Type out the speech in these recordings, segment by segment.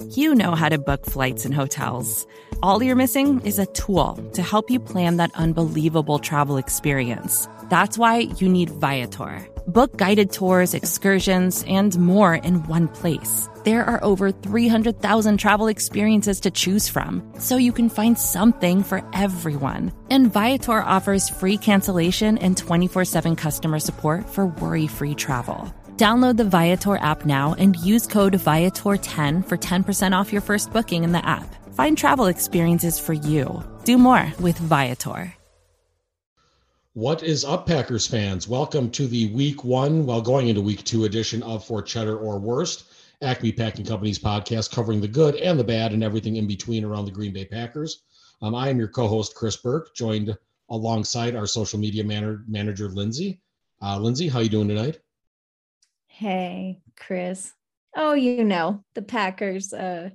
You know how to book flights and hotels. All you're missing is a tool to help you plan that unbelievable travel experience. That's why you need Viator. Book guided tours, excursions, and more in one place. There are over 300,000 travel experiences to choose from, so you can find something for everyone. And Viator offers free cancellation and 24/7 customer support for worry-free travel. Download the Viator app now and use code Viator10 for 10% off your first booking in the app. Find travel experiences for you. Do more with Viator. What is up, Packers fans? Welcome to the week one, going into week two edition of For Cheddar or Worst, Acme Packing Company's podcast covering the good and the bad and everything in between around the Green Bay Packers. I am your co-host, Chris Burke, joined alongside our social media manager, Lindsay. Lindsay, how you doing tonight? Hey, Chris. Oh, the Packers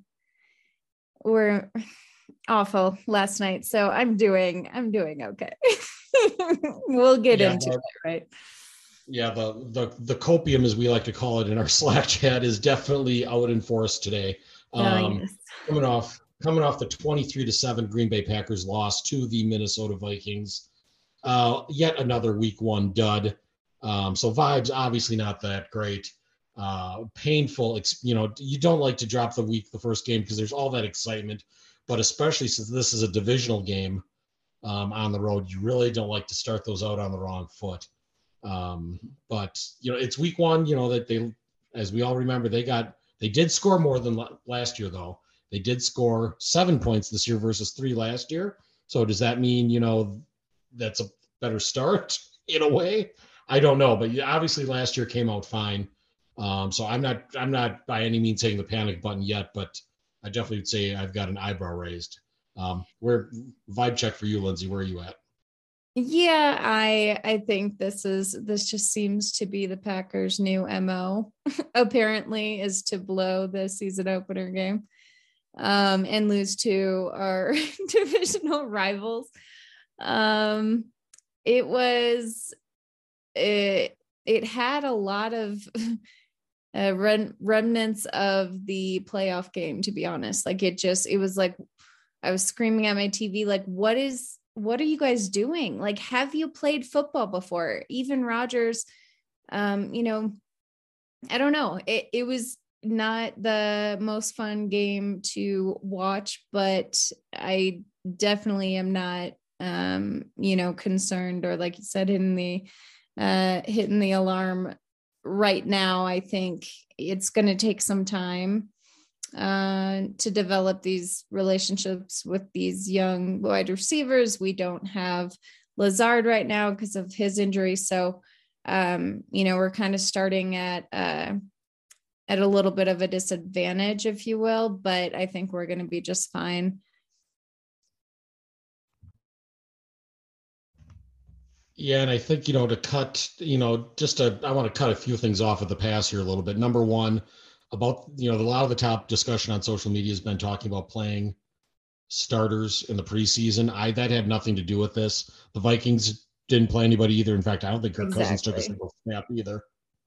were awful last night, so I'm doing okay. We'll get into it, right? Yeah, the copium, as we like to call it in our Slack chat, is definitely out in force today. Yes. Coming off the 23-7 Green Bay Packers loss to the Minnesota Vikings. Yet another week one dud. So vibes obviously not that great. Painful. You don't like to drop the first game because there's all that excitement, but especially since this is a divisional game on the road, you really don't like to start those out on the wrong foot. But it's week one. That they, as we all remember, they did score more than last year though. They did score 7 points this year versus 3 last year. So does that mean that's a better start in a way? I don't know, but obviously last year came out fine. So I'm not by any means hitting the panic button yet, but I definitely would say I've got an eyebrow raised. Where vibe check for you, Lindsay? Where are you at? Yeah, I think this just seems to be the Packers' new MO. Apparently, is to blow the season opener game, and lose to our divisional rivals. It had a lot of remnants of the playoff game, to be honest. It was like I was screaming at my TV, like, what are you guys doing? Like, have you played football before? Even Rodgers, I don't know. It was not the most fun game to watch, but I definitely am not, concerned or, like you said, hitting the alarm right now. I think it's going to take some time to develop these relationships with these young wide receivers. We don't have Lazard right now because of his injury. So, we're kind of starting at a little bit of a disadvantage, if you will, but I think we're going to be just fine. Yeah, and I think, I want to cut a few things off of the pass here a little bit. Number one, about, a lot of the top discussion on social media has been talking about playing starters in the preseason. That had nothing to do with this. The Vikings didn't play anybody either. In fact, I don't think Kirk Cousins took a single snap either.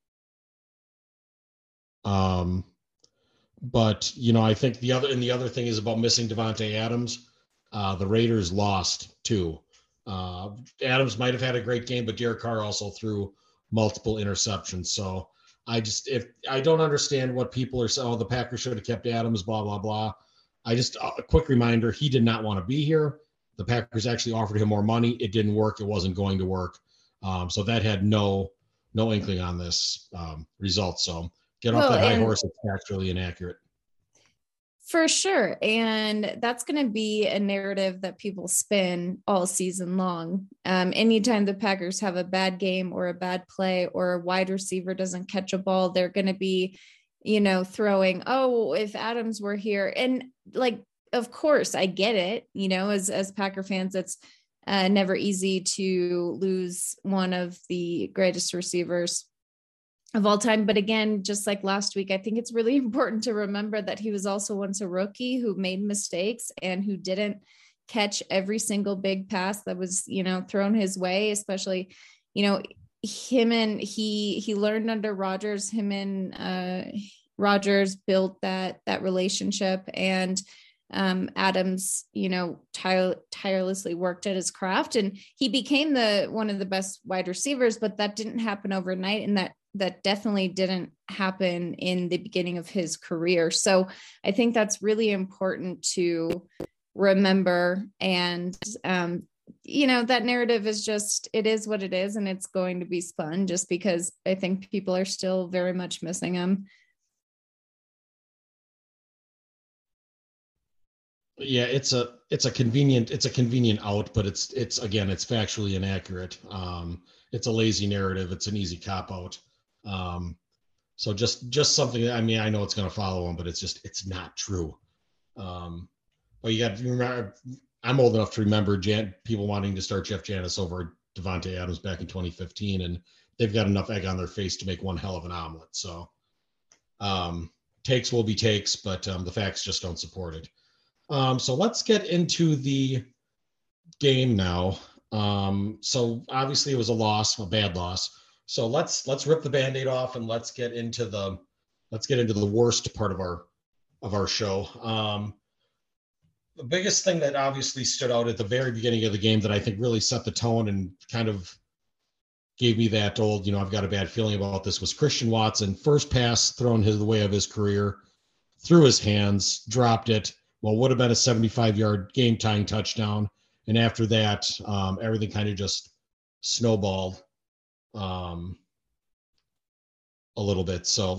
But, I think the other thing is about missing Davante Adams. The Raiders lost too. Adams might have had a great game, but Derek Carr also threw multiple interceptions. So I don't understand what people are saying. Oh, the Packers should have kept Adams, blah, blah, blah. A quick reminder, he did not want to be here. The Packers actually offered him more money. It didn't work. It wasn't going to work. So that had no inkling on this result. So get off that high horse. It's actually inaccurate. For sure. And that's going to be a narrative that people spin all season long. Anytime the Packers have a bad game or a bad play or a wide receiver doesn't catch a ball, they're going to be, throwing, oh, if Adams were here. And of course I get it, as Packer fans, it's never easy to lose one of the greatest receivers of all time. But again, just like last week, I think it's really important to remember that he was also once a rookie who made mistakes and who didn't catch every single big pass that was, thrown his way, especially, he learned under Rodgers, Rodgers built that relationship, and Adams, tirelessly worked at his craft, and he became one of the best wide receivers, but that didn't happen overnight. And that definitely didn't happen in the beginning of his career. So I think that's really important to remember. And, that narrative is just, it is what it is, and it's going to be spun just because I think people are still very much missing him. Yeah, it's a convenient out, but it's again, it's factually inaccurate. It's a lazy narrative. It's an easy cop out. So just something. I mean, I know it's going to follow him, but it's not true. But you got to remember, I'm old enough to remember people wanting to start Jeff Janis over Davante Adams back in 2015, and they've got enough egg on their face to make one hell of an omelet. So takes will be takes, but the facts just don't support it. So let's get into the game now. So obviously it was a bad loss. So let's rip the Band-Aid off and let's get into the worst part of our show. The biggest thing that obviously stood out at the very beginning of the game that I think really set the tone and kind of gave me that old, I've got a bad feeling about this, was Christian Watson. First pass thrown the way of his career, through his hands, dropped it. Well, would have been a 75-yard game-tying touchdown. And after that, everything kind of just snowballed a little bit. So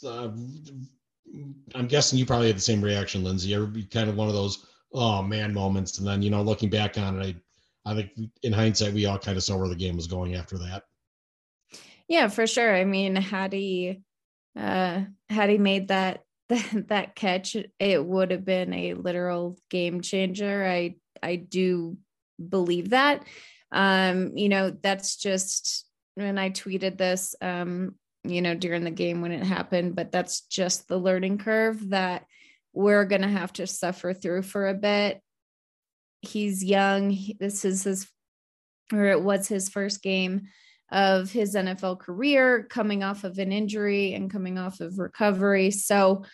I'm guessing you probably had the same reaction, Lindsay. Every kind of one of those, oh, man moments. And then, looking back on it, I think in hindsight, we all kind of saw where the game was going after that. Yeah, for sure. I mean, had he made that catch, it would have been a literal game changer. I do believe that. That's just when I tweeted this, during the game when it happened, but that's just the learning curve that we're going to have to suffer through for a bit. He's young. It was his first game of his NFL career, coming off of an injury and coming off of recovery. So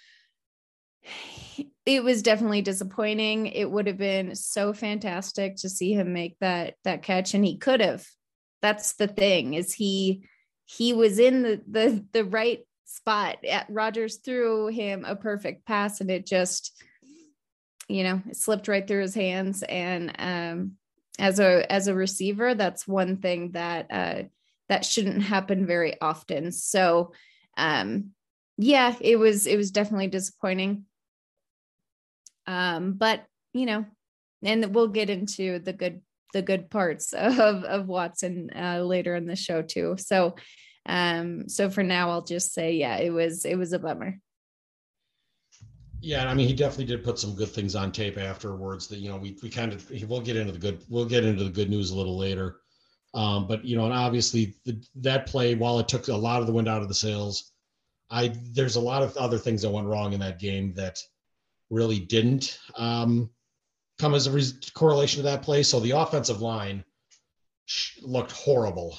it was definitely disappointing. It would have been so fantastic to see him make that catch, and he could have. That's the thing, is he was in the right spot. Rodgers threw him a perfect pass, and it just, it slipped right through his hands. And as a receiver, that's one thing that shouldn't happen very often. So yeah, it was definitely disappointing. But and we'll get into the good parts of Watson later in the show too. So for now, I'll just say, yeah, it was a bummer. Yeah, I mean, he definitely did put some good things on tape afterwards. That we'll get into the good news a little later. But and obviously that play, while it took a lot of the wind out of the sails, there's a lot of other things that went wrong in that game that really didn't come as a correlation to that play. So the offensive line looked horrible.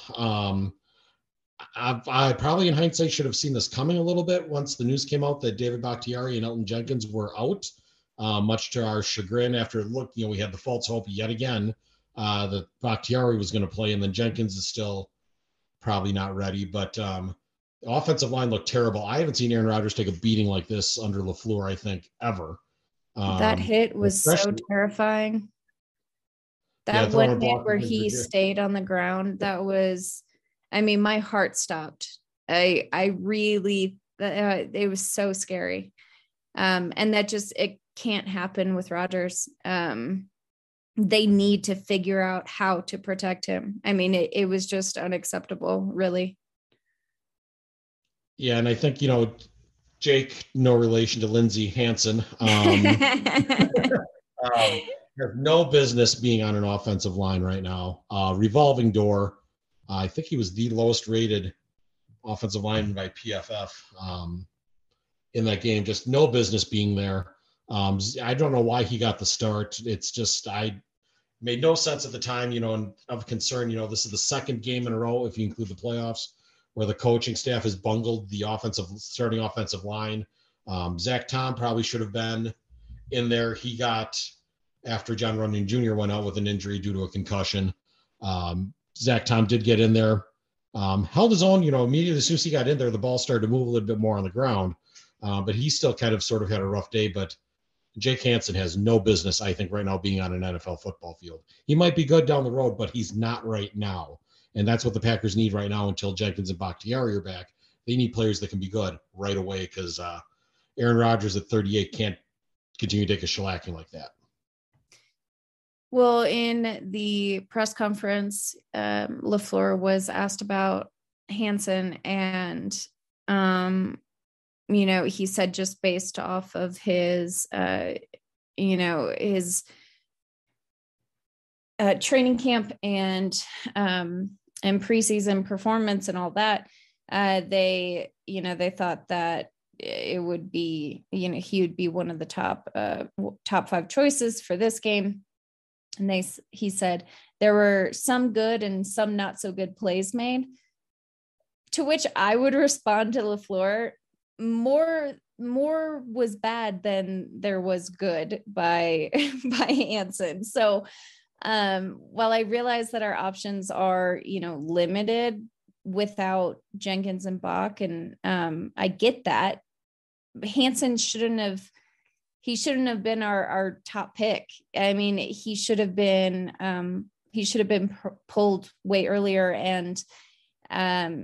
I probably in hindsight should have seen this coming a little bit once the news came out that David Bakhtiari and Elgton Jenkins were out, much to our chagrin. After we had the false hope yet again that Bakhtiari was going to play, and then Jenkins is still probably not ready. But the offensive line looked terrible. I haven't seen Aaron Rodgers take a beating like this under LaFleur, I think, ever. That hit was so terrifying. That one hit where he stayed on the ground, that was, I mean, my heart stopped. I really, it was so scary. And that just, it can't happen with Rodgers. They need to figure out how to protect him. I mean, it was just unacceptable, really. Yeah. And I think, Jake, no relation to Lindsey Hansen, has no business being on an offensive line right now. Revolving door. I think he was the lowest rated offensive lineman by PFF in that game. Just no business being there. I don't know why he got the start. It's just, made no sense at the time, and of concern. This is the second game in a row, if you include the playoffs, where the coaching staff has bungled the starting offensive line. Zach Tom probably should have been in there. He got, after John Runyon Jr. went out with an injury due to a concussion. Zach Tom did get in there, held his own, immediately as soon as he got in there, the ball started to move a little bit more on the ground. But he still kind of sort of had a rough day. But Jake Hansen has no business, I think, right now being on an NFL football field. He might be good down the road, but he's not right now. And that's what the Packers need right now until Jenkins and Bakhtiari are back. They need players that can be good right away because Aaron Rodgers at 38 can't continue to take a shellacking like that. Well, in the press conference, LaFleur was asked about Hansen, and he said just based off of his his training camp and preseason performance and all that, they thought that it would be, he would be one of the top 5 choices for this game. And he said there were some good and some not so good plays made, to which I would respond to LaFleur, more was bad than there was good by Hansen. So while I realize that our options are, limited without Jenkins and Bach, and I get that, Hansen shouldn't have been our top pick. I mean, he should have been pulled way earlier. And I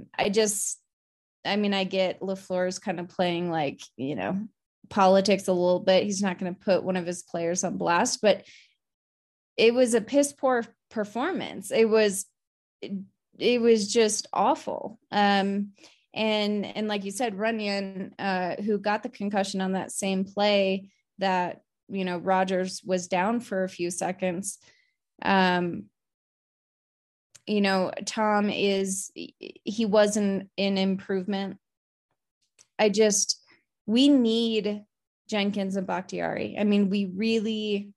get LaFleur's kind of playing like, politics a little bit. He's not going to put one of his players on blast, but it was a piss poor performance. It was just awful. And like you said, Runyon, who got the concussion on that same play that, Rodgers was down for a few seconds. Tom he wasn't in improvement. We need Jenkins and Bakhtiari. I mean, we really,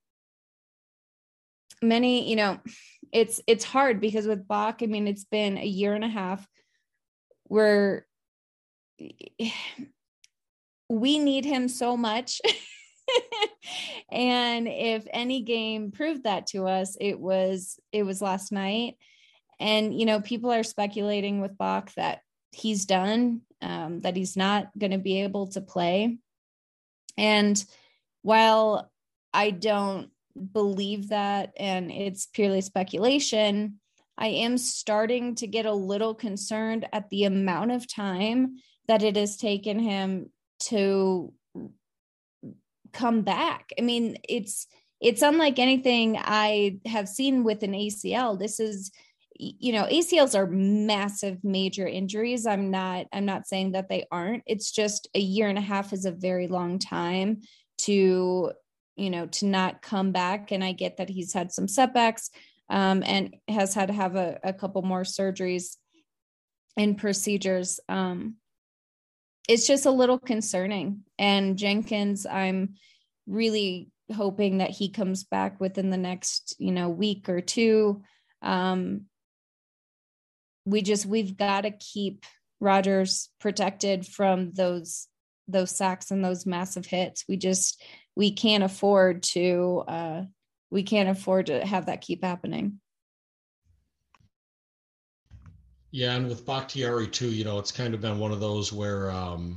it's hard because with Bach, I mean, it's been a year and a half where we need him so much. And if any game proved that to us, it was last night. And, people are speculating with Bach that he's done, that he's not going to be able to play. And while I don't believe that, and it's purely speculation, I am starting to get a little concerned at the amount of time that it has taken him to come back. I mean, it's unlike anything I have seen with an ACL. This is, ACLs are massive, major injuries. I'm not saying that they aren't. It's just a year and a half is a very long time to not come back. And I get that he's had some setbacks, and has had to have a couple more surgeries and procedures. It's just a little concerning. And Jenkins, I'm really hoping that he comes back within the next, week or two. We've got to keep Rodgers protected from those sacks and those massive hits. We can't afford to have that keep happening. Yeah, and with Bakhtiari too, it's kind of been one of those where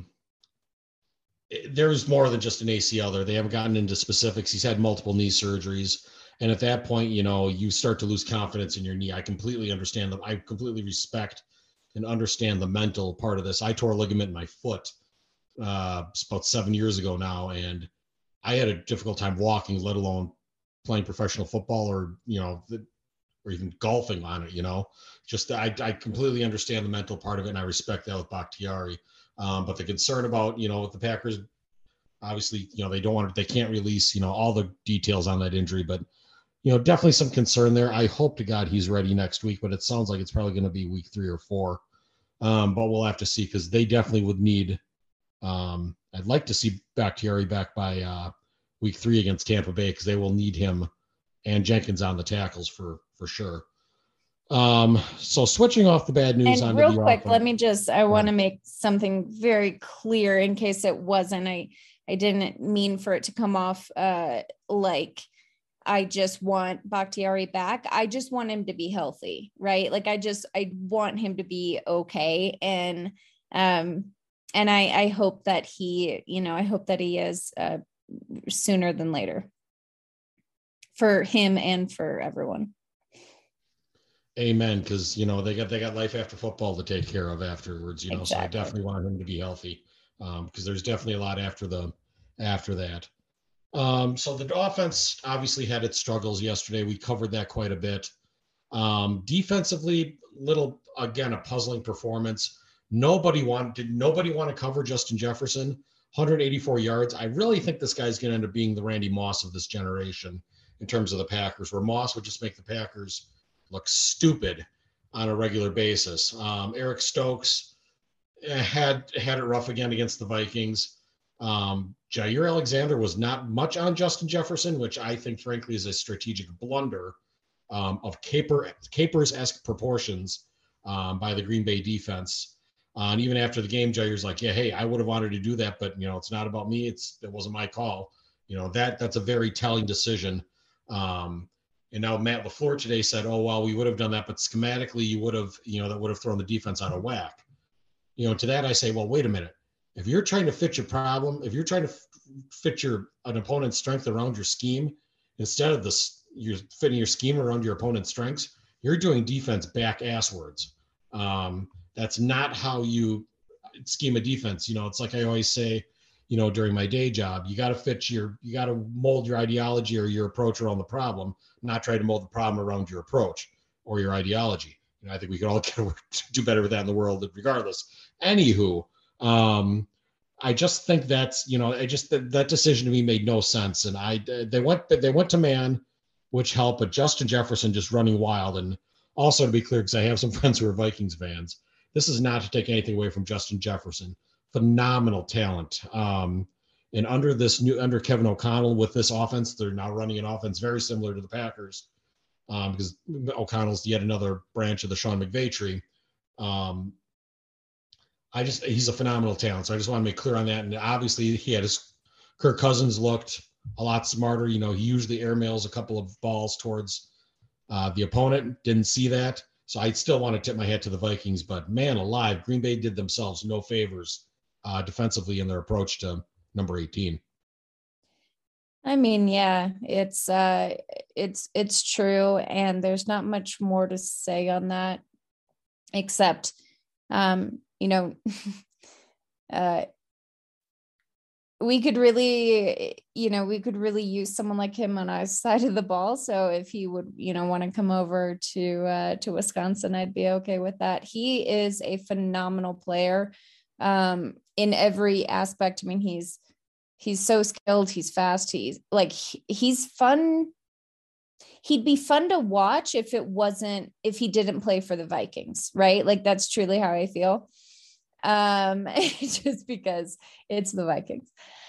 there's more than just an ACL there. They haven't gotten into specifics. He's had multiple knee surgeries. And at that point, you start to lose confidence in your knee. I completely understand them. I completely respect and understand the mental part of this. I tore a ligament in my foot about 7 years ago now, and I had a difficult time walking, let alone playing professional football or even golfing on it. I completely understand the mental part of it, and I respect that with Bakhtiari. But the concern about, with the Packers, obviously, they can't release, all the details on that injury, but, definitely some concern there. I hope to God he's ready next week, but it sounds like it's probably going to be week 3 or 4. But we'll have to see, because they definitely would need, I'd like to see Bakhtiari back by week 3 against Tampa Bay, because they will need him and Jenkins on the tackles for sure. So switching off the bad news And onto real the quick, offense. I want to make something very clear in case it wasn't. I didn't mean for it to come off like I just want Bakhtiari back. I just want him to be healthy, right? Like I want him to be okay. And I hope that I hope that he is sooner than later for him and for everyone. Amen. Because they got life after football to take care of afterwards. Exactly. So I definitely want him to be healthy because there's definitely a lot after that. So the offense obviously had its struggles yesterday. We covered that quite a bit. Defensively, a puzzling performance. Nobody want to cover Justin Jefferson. 184 yards. I really think this guy's going to end up being the Randy Moss of this generation in terms of the Packers, where Moss would just make the Packers look stupid on a regular basis. Eric Stokes had it rough again against the Vikings. Jair Alexander was not much on Justin Jefferson, which I think, frankly, is a strategic blunder of Capers-esque proportions by the Green Bay defense. And even after the game, Jair's like, yeah, hey, I would have wanted to do that, but, it's not about me. It wasn't my call. That's a very telling decision. And now Matt LaFleur today said, oh, well, we would have done that, but schematically you would have, that would have thrown the defense out of whack. To that I say, well, wait a minute. If you're trying to fit your problem, if you're trying to fit an opponent's strength around your scheme, instead of you're fitting your scheme around your opponent's strengths, you're doing defense back asswards. That's not how you scheme a defense. It's like I always say, during my day job, you got to mold your ideology or your approach around the problem, not try to mold the problem around your approach or your ideology. I think we could all do better with that in the world regardless. Anywho, I just think that's, that decision to me made no sense. And they went to man, which helped, but Justin Jefferson just running wild. And also, to be clear, because I have some friends who are Vikings fans, this is not to take anything away from Justin Jefferson. Phenomenal talent. And under Kevin O'Connell with this offense, they're now running an offense very similar to the Packers because O'Connell's yet another branch of the Sean McVay tree. He's a phenomenal talent. So I just want to make clear on that. And obviously Kirk Cousins looked a lot smarter. He usually airmails a couple of balls towards the opponent. Didn't see that. So I still want to tip my hat to the Vikings, but man alive, Green Bay did themselves no favors defensively in their approach to number 18. I mean, yeah, it's true. And there's not much more to say on that, except, we could really use someone like him on our side of the ball. So if he would, want to come over to Wisconsin, I'd be okay with that. He is a phenomenal player in every aspect. I mean, he's so skilled. He's fast. He's fun. He'd be fun to watch if he didn't play for the Vikings, right? Like that's truly how I feel. Just because it's the Vikings.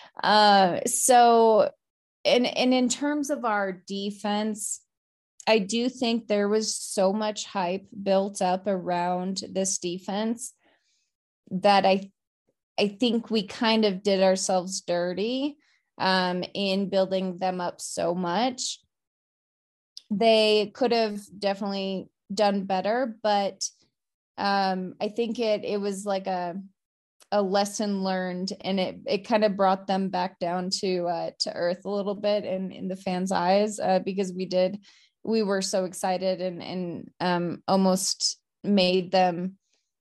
So in terms of our defense, I do think there was so much hype built up around this defense that I think we kind of did ourselves dirty in building them up so much. They could have definitely done better, but I think it was like a lesson learned, and it kind of brought them back down to earth a little bit in the fans' eyes because we were so excited and almost made them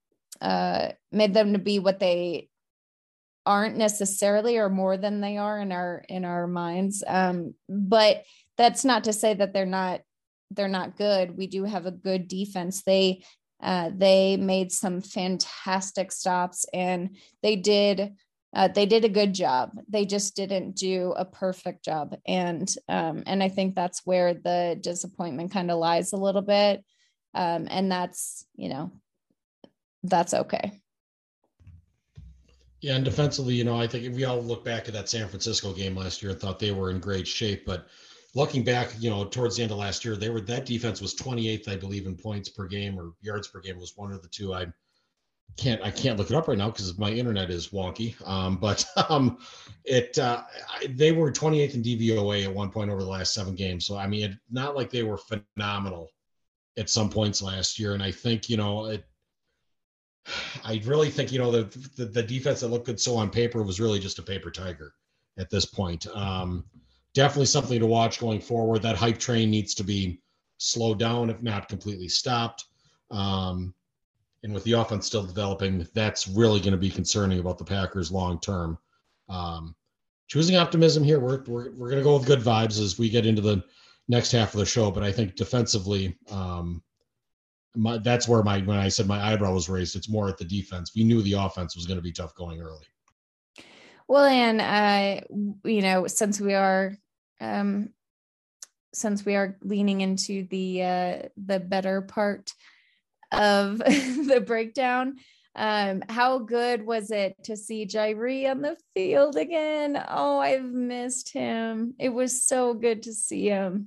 to be what they aren't necessarily, or more than they are in our minds. But that's not to say that they're not good. We do have a good defense. They made some fantastic stops, and they did a good job. They just didn't do a perfect job. And I think that's where the disappointment kind of lies a little bit. And that's okay. Yeah, and defensively, I think if we all look back at that San Francisco game last year and thought they were in great shape, but looking back, towards the end of last year, that defense was 28th, I believe, in points per game or yards per game was one of the two. I can't look it up right now because my internet is wonky. But they were 28th in DVOA at one point over the last 7 games. So, I mean, it's not like they were phenomenal at some points last year. And I think, I really think, the defense that looked good so on paper was really just a paper tiger at this point. Definitely something to watch going forward. That hype train needs to be slowed down, if not completely stopped. And with the offense still developing, that's really going to be concerning about the Packers long term. Choosing optimism here, we're going to go with good vibes as we get into the next half of the show. But I think defensively, that's where when I said my eyebrow was raised, it's more at the defense. We knew the offense was going to be tough going early. Well, and since we are leaning into the better part of the breakdown, how good was it to see Jairi on the field again? Oh, I've missed him. It was so good to see him.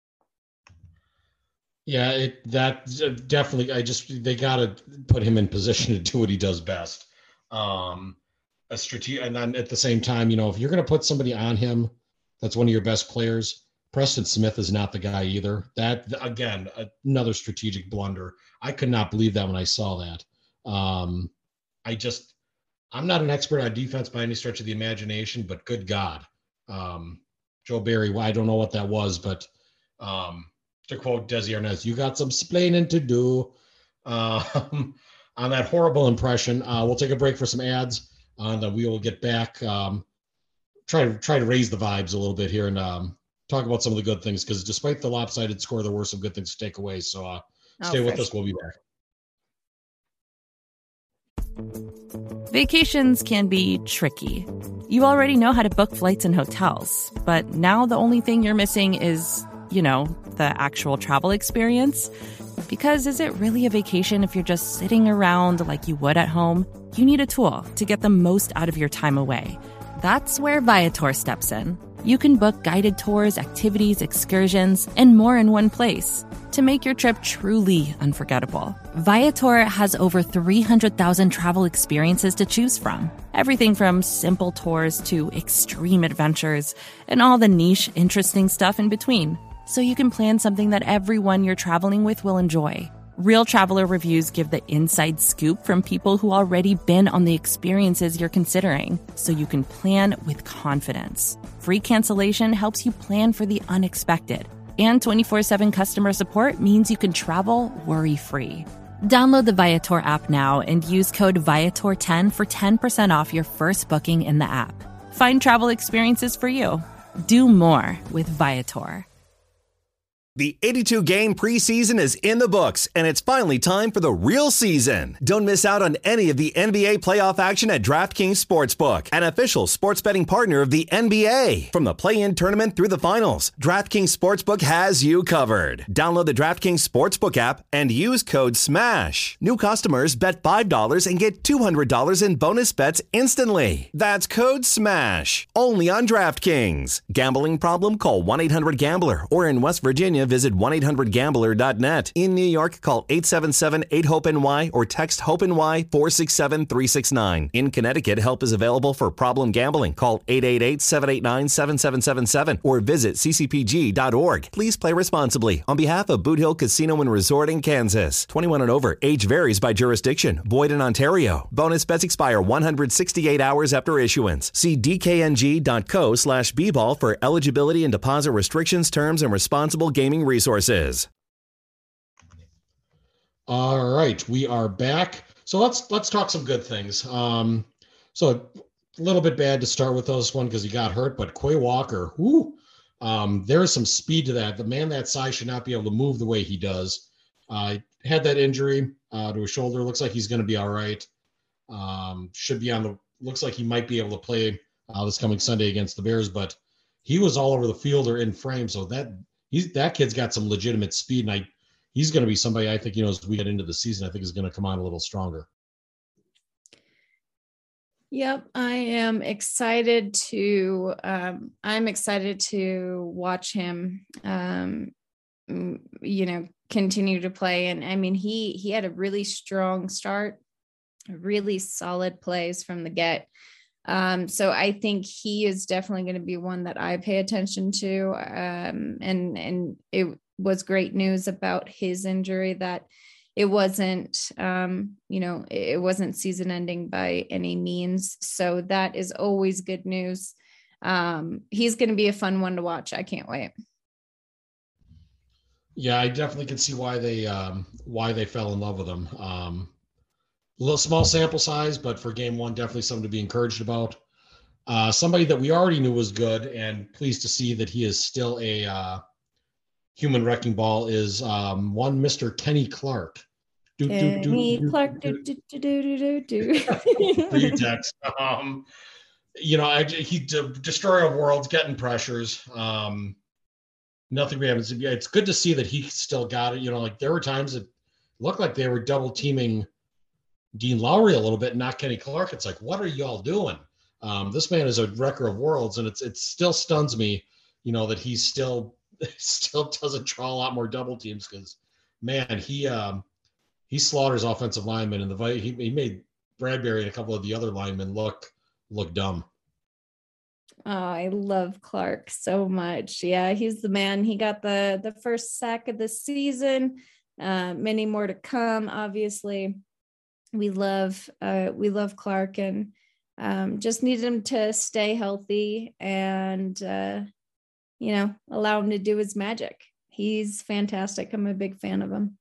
Yeah, definitely. They got to put him in position to do what he does best. And then at the same time, if you're going to put somebody on him, that's one of your best players. Preston Smith is not the guy either. That, again, another strategic blunder. I could not believe that when I saw that. I'm not an expert on defense by any stretch of the imagination, but good God. Joe Barry, I don't know what that was, but to quote Desi Arnaz, you got some splaining to do on that horrible impression. We'll take a break for some ads, and then we will get back. Try to raise the vibes a little bit here and talk about some of the good things, because despite the lopsided score, there were some good things to take away. So stay with us. We'll be back. Vacations can be tricky. You already know how to book flights and hotels, but now the only thing you're missing is, the actual travel experience. Because is it really a vacation if you're just sitting around like you would at home? You need a tool to get the most out of your time away. That's where Viator steps in. You can book guided tours, activities, excursions, and more in one place to make your trip truly unforgettable. Viator has over 300,000 travel experiences to choose from. Everything from simple tours to extreme adventures and all the niche, interesting stuff in between. So you can plan something that everyone you're traveling with will enjoy. Real traveler reviews give the inside scoop from people who already been on the experiences you're considering, so you can plan with confidence. Free cancellation helps you plan for the unexpected. And 24/7 customer support means you can travel worry-free. Download the Viator app now and use code Viator10 for 10% off your first booking in the app. Find travel experiences for you. Do more with Viator. The 82-game preseason is in the books, and it's finally time for the real season. Don't miss out on any of the NBA playoff action at DraftKings Sportsbook, an official sports betting partner of the NBA. From the play-in tournament through the finals, DraftKings Sportsbook has you covered. Download the DraftKings Sportsbook app and use code SMASH. New customers bet $5 and get $200 in bonus bets instantly. That's code SMASH. Only on DraftKings. Gambling problem? Call 1-800-GAMBLER. Or in West Virginia, visit 1-800-GAMBLER.net. In New York, call 877-8-HOPE-NY or text HOPE-NY 467-369. In Connecticut, help is available for problem gambling. Call 888-789-7777 or visit ccpg.org. Please play responsibly. On behalf of Boot Hill Casino and Resort in Kansas. 21 and over. Age varies by jurisdiction. Void in Ontario. Bonus bets expire 168 hours after issuance. See dkng.co/bball for eligibility and deposit restrictions, terms, and responsible gaming resources. All right, we are back. So let's talk some good things. So a little bit bad to start with this one because he got hurt, but Quay Walker, there is some speed to that. The man that size should not be able to move the way he does. Had that injury to his shoulder. Looks like he's going to be all right. Looks like he might be able to play this coming Sunday against the Bears, but he was all over the field or in frame. So that kid's got some legitimate speed, and he's going to be somebody I think, as we get into the season, I think is going to come on a little stronger. Yep, I am excited to watch him continue to play. And I mean, he had a really strong start, really solid plays from the get. So I think he is definitely going to be one that I pay attention to. And it was great news about his injury, that it wasn't, it wasn't season ending by any means. So that is always good news. He's going to be a fun one to watch. I can't wait. Yeah, I definitely can see why they fell in love with him. A little small sample size, but for game one, definitely something to be encouraged about. Somebody that we already knew was good, and pleased to see that he is still a human wrecking ball, is one Mr. Kenny Clark. Kenny Clark. For you, Tex. Destroyer of worlds, getting pressures. Nothing happens. It's good to see that he still got it. There were times that looked like they were double teaming Dean Lowry a little bit, not Kenny Clark. It's like, what are y'all doing? This man is a wrecker of worlds, and it still stuns me, that he still doesn't draw a lot more double teams, because, man, he slaughters offensive linemen, and he made Bradbury and a couple of the other linemen look dumb. Oh, I love Clark so much. Yeah, he's the man. He got the first sack of the season. Many more to come, obviously. We love Clark, and just need him to stay healthy and allow him to do his magic. He's fantastic. I'm a big fan of him.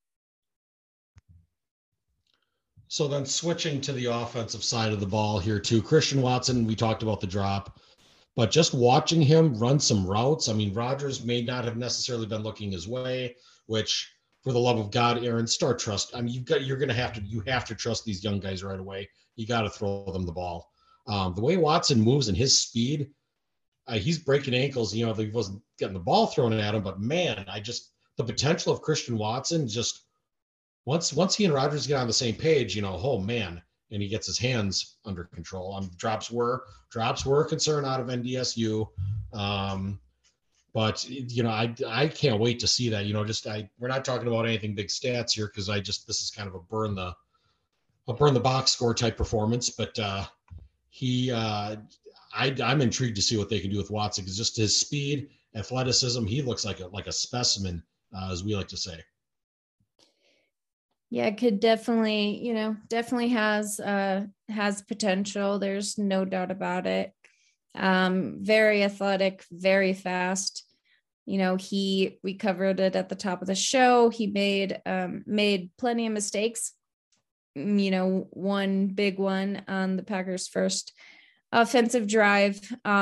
So then switching to the offensive side of the ball here too, Christian Watson, we talked about the drop, but just watching him run some routes. I mean, Rodgers may not have necessarily been looking his way, which, for the love of God, Aaron, start trust. I mean, you have to trust these young guys right away. You got to throw them the ball. The way Watson moves and his speed, he's breaking ankles. He wasn't getting the ball thrown at him, but man, the potential of Christian Watson, just once he and Rodgers get on the same page, oh man, and he gets his hands under control. Drops were a concern out of NDSU. But I can't wait to see that. We're not talking about anything big stats here, because this is kind of a burn the box score type performance. But I'm intrigued to see what they can do with Watson, because just his speed, athleticism, he looks like a specimen, as we like to say. Yeah, could definitely has potential. There's no doubt about it. Very athletic, very fast. We covered it at the top of the show. He made plenty of mistakes. One big one on the Packers' first offensive drive.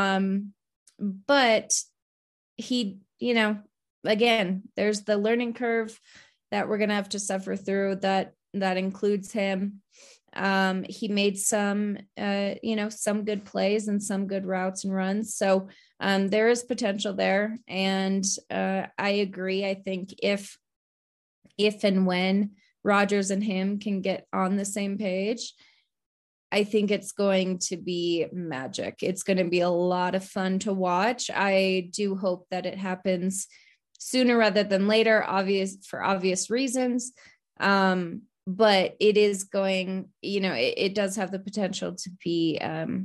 But he, again, there's the learning curve that we're going to have to suffer through, that includes him. He made some good plays and some good routes and runs. So there is potential there. And I agree. I think if and when Rodgers and him can get on the same page, I think it's going to be magic. It's going to be a lot of fun to watch. I do hope that it happens sooner rather than later, for obvious reasons. But it is going, it does have the potential to be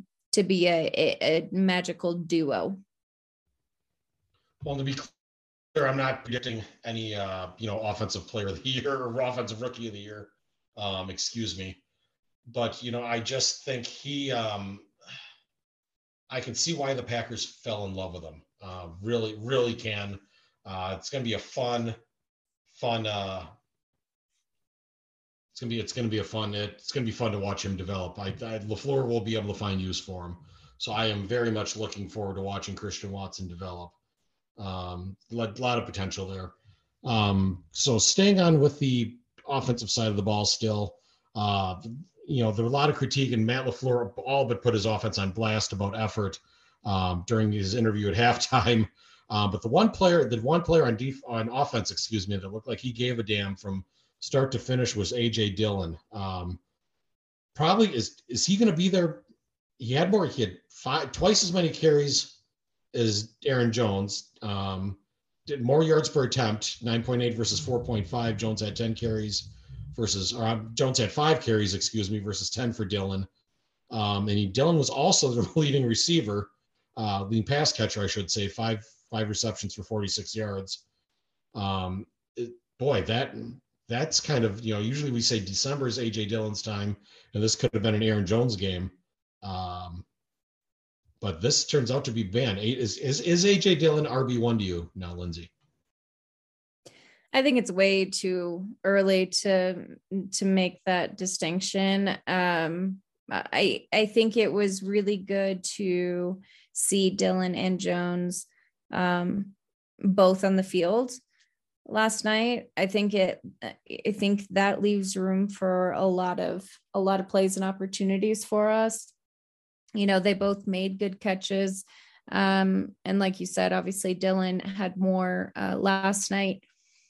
a magical duo. Well, to be clear, I'm not predicting any, offensive player of the year or offensive rookie of the year. Excuse me. But, I just think I can see why the Packers fell in love with him. Really, really can. It's going to be a fun. It's going to be fun to watch him develop. LaFleur will be able to find use for him. So I am very much looking forward to watching Christian Watson develop. A lot of potential there. So staying on with the offensive side of the ball still, there were a lot of critique, and Matt LaFleur all but put his offense on blast about effort during his interview at halftime. But the one player on offense, that looked like he gave a damn from start to finish was A.J. Dillon. Probably is he going to be their he had twice as many carries as Aaron Jones. Did more yards per attempt, 9.8 versus 4.5. Jones had 10 carries Jones had 5 carries, versus 10 for Dillon. Dillon was also the leading receiver, leading pass catcher, I should say, five receptions for 46 yards. That's kind of, usually we say December is A.J. Dillon's time, and this could have been an Aaron Jones game. But this turns out to be banned. Is A.J. Dillon RB1 to you now, Lindsay? I think it's way too early to make that distinction. I think it was really good to see Dillon and Jones both on the field last night. I think that leaves room for a lot of plays and opportunities for us. They both made good catches. And like you said, obviously Dillon had more last night.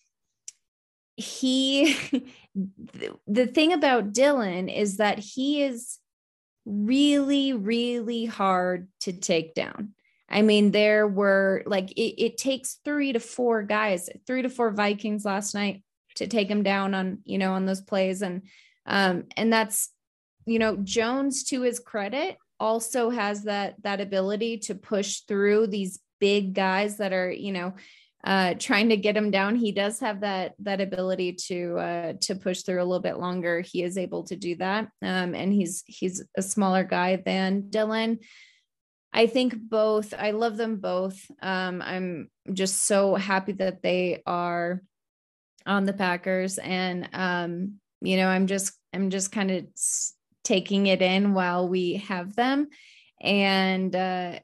The thing about Dillon is that he is really, really hard to take down. I mean, there were it takes 3 to 4 Vikings last night to take him down on those plays. And that's, Jones, to his credit, also has that ability to push through these big guys that are, trying to get him down. He does have that ability to push through a little bit longer. He is able to do that. And he's a smaller guy than Dillon. I think I love them both. I'm just so happy that they are on the Packers, and I'm just kind of taking it in while we have them. And I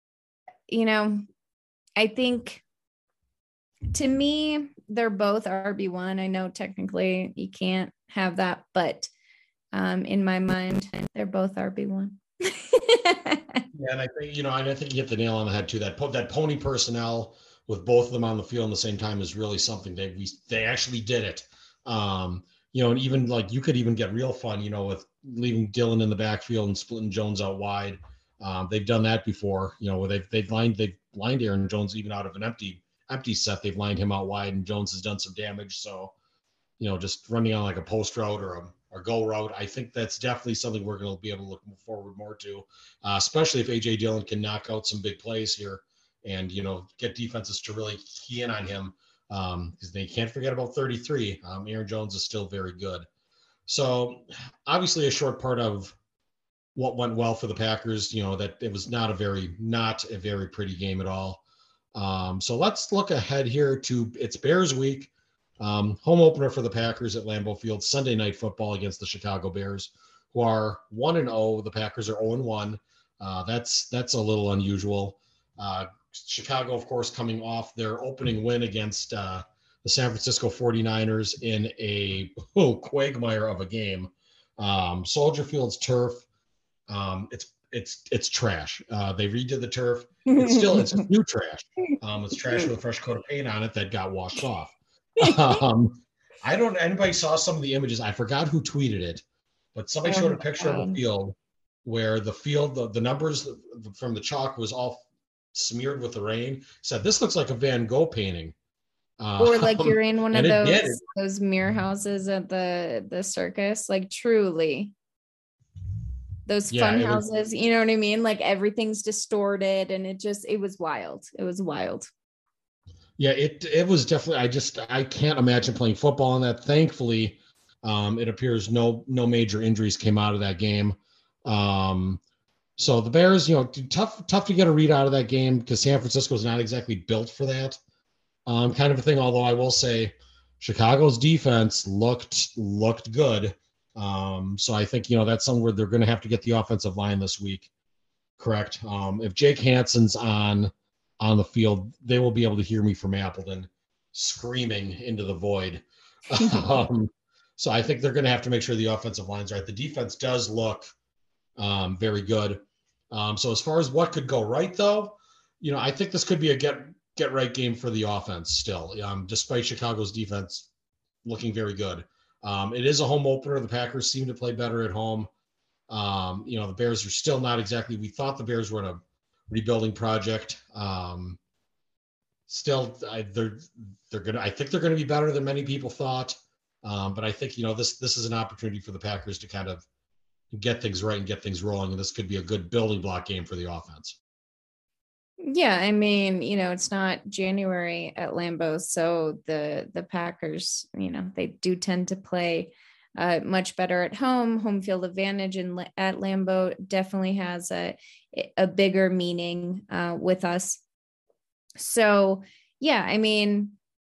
think, to me, they're both RB1. I know technically you can't have that, but in my mind, they're both RB1. Yeah, and I think you hit the nail on the head too. That pony personnel with both of them on the field at the same time is really something. They actually did it. And even you could even get real fun, with leaving Dillon in the backfield and splitting Jones out wide. They've done that before, where they've lined Aaron Jones even out of an empty set. They've lined him out wide, and Jones has done some damage. So, just running on like a post route or a go route, I think that's definitely something we're going to be able to look forward more to, especially if A.J. Dillon can knock out some big plays here and, get defenses to really key in on him, because they can't forget about 33. Aaron Jones is still very good. So obviously a short part of what went well for the Packers, that it was not a very pretty game at all. So let's look ahead here to it's Bears week. Home opener for the Packers at Lambeau Field, Sunday Night Football against the Chicago Bears, who are 1-0. The Packers are 0-1. That's a little unusual. Chicago, of course, coming off their opening win against the San Francisco 49ers in a quagmire of a game. Soldier Field's turf, it's trash. They redid the turf. It's new trash. It's trash with a fresh coat of paint on it that got washed off. Anybody saw some of the images? I forgot who tweeted it, but somebody showed a picture of the field where the numbers from the chalk was all smeared with the rain. Said, this looks like a Van Gogh painting. Or like you're in one of those mirror houses at the circus, like truly. Those fun houses, you know what I mean? Like everything's distorted, and it was wild. It was wild. Yeah, it was definitely. I can't imagine playing football in that. Thankfully, it appears no major injuries came out of that game. So the Bears, tough to get a read out of that game because San Francisco is not exactly built for that kind of a thing. Although I will say, Chicago's defense looked good. So I think that's somewhere they're going to have to get the offensive line this week. Correct. If Jake Hansen's on the field, they will be able to hear me from Appleton screaming into the void. So I think they're going to have to make sure the offensive line's right. The defense does look very good. So as far as what could go right, though, I think this could be a get right game for the offense still, despite Chicago's defense looking very good. It is a home opener. The Packers seem to play better at home. The Bears are still not exactly, we thought the Bears were in a rebuilding project. Still, I think they're going to be better than many people thought. But I think, this is an opportunity for the Packers to kind of get things right and get things rolling. And this could be a good building block game for the offense. Yeah, I mean, it's not January at Lambeau, so the Packers, they do tend to play much better at home. Home field advantage at Lambeau definitely has a bigger meaning with us. So, yeah, I mean,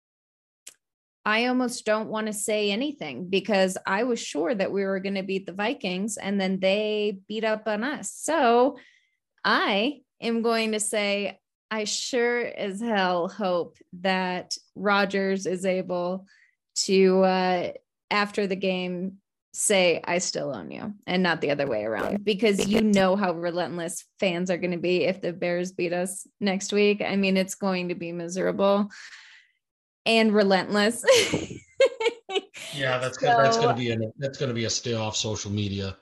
I almost don't want to say anything because I was sure that we were going to beat the Vikings and then they beat up on us. So I am going to say, I sure as hell hope that Rodgers is able to, after the game, say, I still own you, and not the other way around, because how relentless fans are going to be if the Bears beat us next week. I mean, it's going to be miserable and relentless. Yeah, that's going to be a stay off social media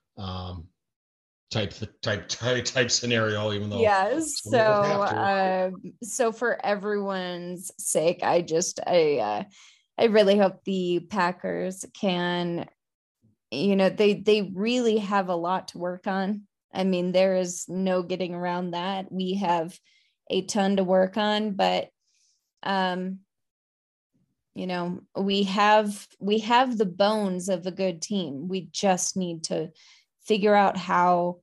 type scenario, even though. Yes. So for everyone's sake, I really hope the Packers can, they really have a lot to work on. I mean, there is no getting around that. We have a ton to work on, but we have the bones of a good team. We just need to figure out how,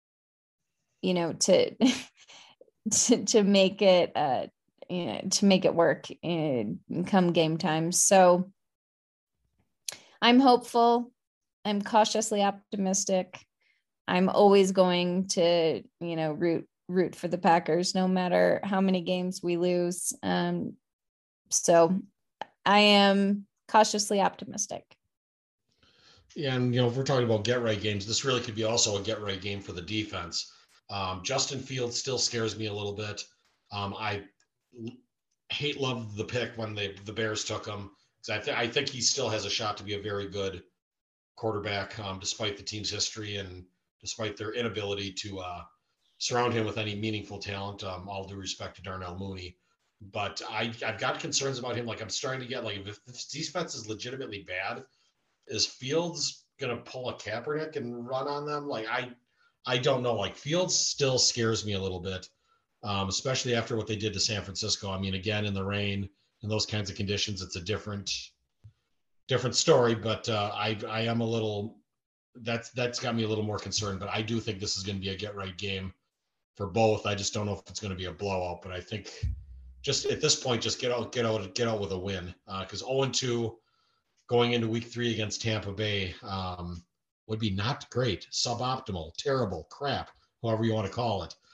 to make it, to make it work come game time. So I'm hopeful. I'm cautiously optimistic. I'm always going to, root for the Packers, no matter how many games we lose. So I am cautiously optimistic. Yeah, and if we're talking about get-right games, this really could be also a get-right game for the defense. Justin Fields still scares me a little bit. I loved the pick when the Bears took him. I think he still has a shot to be a very good quarterback, despite the team's history and despite their inability to surround him with any meaningful talent. All due respect to Darnell Mooney. But I've got concerns about him. Like, I'm starting to get, if this defense is legitimately bad, is Fields going to pull a Kaepernick and run on them? I don't know. Fields still scares me a little bit, especially after what they did to San Francisco. I mean, again, in the rain and those kinds of conditions, it's a different story. But I am a little – that's got me a little more concerned. But I do think this is going to be a get-right game for both. I just don't know if it's going to be a blowout. But I think – just at this point, just get out with a win. Because 0-2 going into week 3 against Tampa Bay would be not great, suboptimal, terrible, crap, however you want to call it.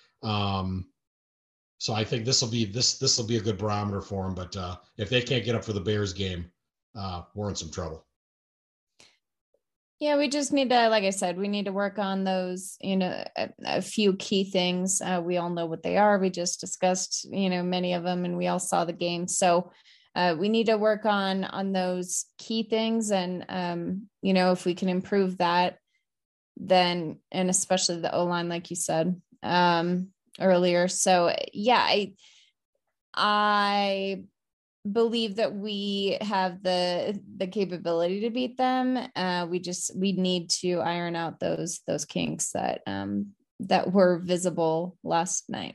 So I think this will be a good barometer for them. But if they can't get up for the Bears game, we're in some trouble. Yeah, we just need to, like I said, we need to work on those, a few key things. We all know what they are. We just discussed, many of them, and we all saw the game. So we need to work on those key things. And, if we can improve that, then, and especially the O-line, like you said earlier. So, yeah, I believe that we have the capability to beat them. We need to iron out those kinks that were visible last night.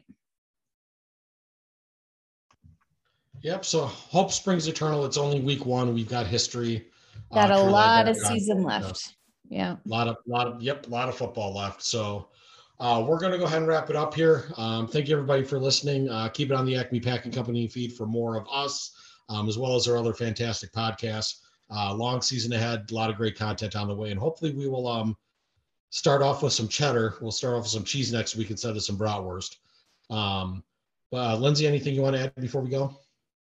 Yep. So hope springs eternal. It's only week 1. We've got history. Got a lot of season left. Yeah. A lot of football left. So we're going to go ahead and wrap it up here. Thank you everybody for listening. Keep it on the Acme Packing Company feed for more of us, as well as our other fantastic podcasts. Long season ahead, a lot of great content on the way, and hopefully we will start off with some cheddar. We'll start off with some cheese next week instead of some bratwurst. Lindsay, anything you want to add before we go?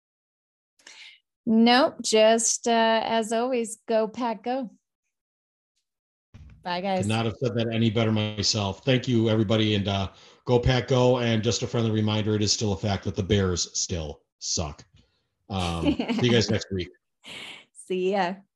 Nope. Just as always, go Pack, go. Bye, guys. Could not have said that any better myself. Thank you, everybody, and go Pack, go. And just a friendly reminder, it is still a fact that the Bears still suck. See you guys next week. See ya.